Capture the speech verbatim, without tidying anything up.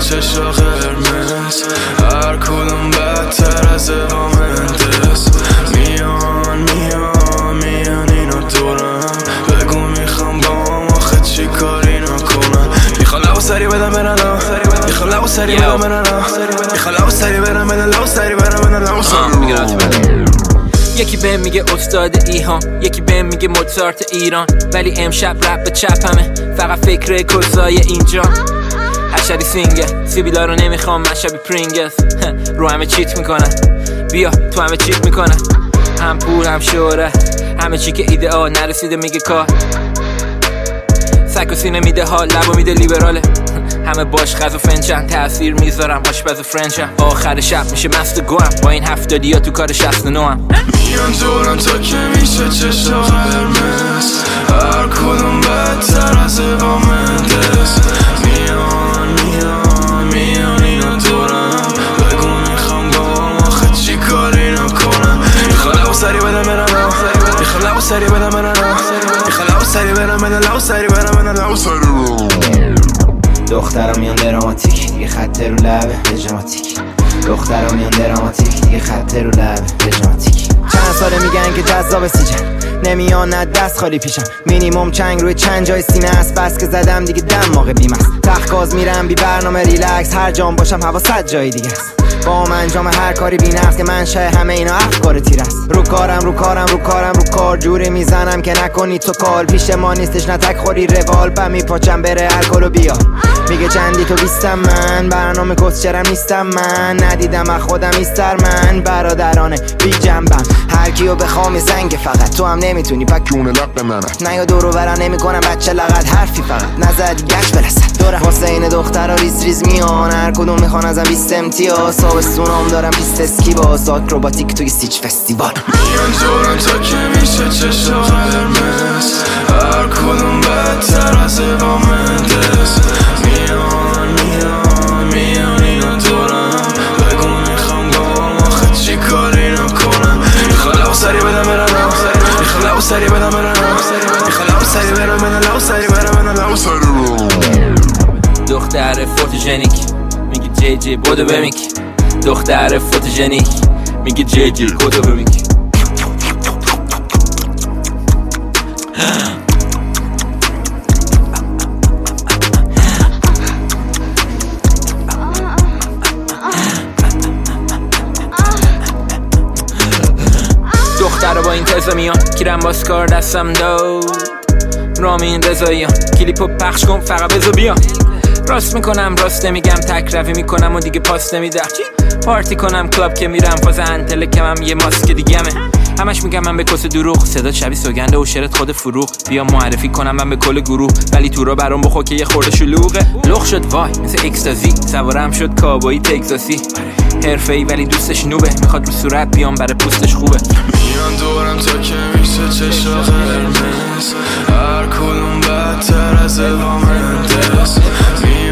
چشا قرمز، هر کدوم بدتر از وامندس. میان میان میان اینا دورم، بگو میخوام با هم آخه چی کاری نکنم. میخوام لو سری بدم برنم، میخوام لو سری بدم برنم، میخوام لو سری بدم بدم لو سری بدم بدم لو سری. یکی بهم میگه استاد ایهان، یکی بهم میگه موزارت ایران، ولی امشب رپ به چپمه، فقط فکر کلزای اینجا. حشری سینگه سیبیلا رو نمیخوام، من شبی پرینگز رو همه چیت میکنن، بیا تو همه چیت میکنن. هم پول هم شهرت، همه چی که ایدئال نرسیده میگه کار. سگ و سینه میده حال، لبو میده لیبراله. همه باش غذا فنجان تأثیر میذارم، آشپز فرنچم. آخر شب میشه مست گوام، با این هفتادی ها تو کار شصت و نه هم. میان دورم تا که میشه چشا قرمز، هر کدوم بدتر از وامندس. میان میان میان اینا دورم، بگو میخوام با هم آخه چی کاری نکنم. میخوام لو سری بدم برنم، میخوام لو سری بدم برنم، میخوام لو سری بدم بدم لو سری بدم بدم لو سری. دخترم میان دراماتیک، دیگه خط رو لبه رژماتیک. دخترم میان دراماتیک، دیگه خط رو لبه رژماتیک. چند ساله میگن که جذاب سیجن، نمیان نه دست خالی پیشم. مینیمم چنگ روی چند جای سینه است، بس که زدم دیگه دماغ بیم است. تخگاز میرم بی برنامه ریلکس، هر جام باشم هوا صد جای دیگه است. با من انجام هر کاری بی نفس که منشه همه اینا افکار تیر است. رو کارم رو کارم رو کارم رو کار جوری میزنم که نکنی تو کال. پیش ما نیستش نتک خوری روال، با میپاچم بره الکل و بیا. میگه چندی تو بیستم من، برنامه کسچرم نیستم من. ندیدم از خودم ایستر من، برادرانه بی جنبم. هر کیو بخوام زنگ فقط تو هم نمیتونی پکونه لق منم. نه یا دورو برا نمیکنم بچه لغت حرفی فقط نزد گش برسد دورم. واسه این دخترا ریز ریز میان، هر کدوم میخوان ازم بیست امتیاز. تابستونام دارم پیست اسکی باز، آکروباتیک توی سیچ فستیوال. میان دورم تا که میشه چشا قرمز، هر کدوم بدتر از وامندس. میان میان میان اینا دورم، بگو میخوام با هم آخه چی کاری نکنم. میخوام لو سری بدم برنم، میخوام لو سری بدم برنم، میخوام لو سری بدم بدم لو سری بدم بدم لو سری. دختر فوتوژنیک میگه جی جی بودو بمیک. دختر فوتوژنیک میگه جی جی بودو بمیک. دختر با این تزا میان، کیرم باز کار دستم داد. رامین رضاییان کلیپو پخش کن فقط بزا بیان. راست میکنم راست نمیگم، تک روی میکنم و دیگه پاس نمیدم. پارتی کنم کلاب که میرم، فاز انتلکم هم یه ماسک دیگمه. همش میگم من به کس دروغ، صدا شبیه سوگنده و شعرت خود فروغ. بیا معرفی کنم من به کل گروه، ولی تو را برام بخور که یه خورده شلوغه. لخ شد وای مثل اکستازی، سوارم شد کابایی تگزاسی. حرفه‌ای ولی دوستش نوبه، میخواد رو صورت بیام برای پوستش خوبه. میان دورم تا که میشه چشا قرمز، هر کدوم بدتر از وامندس.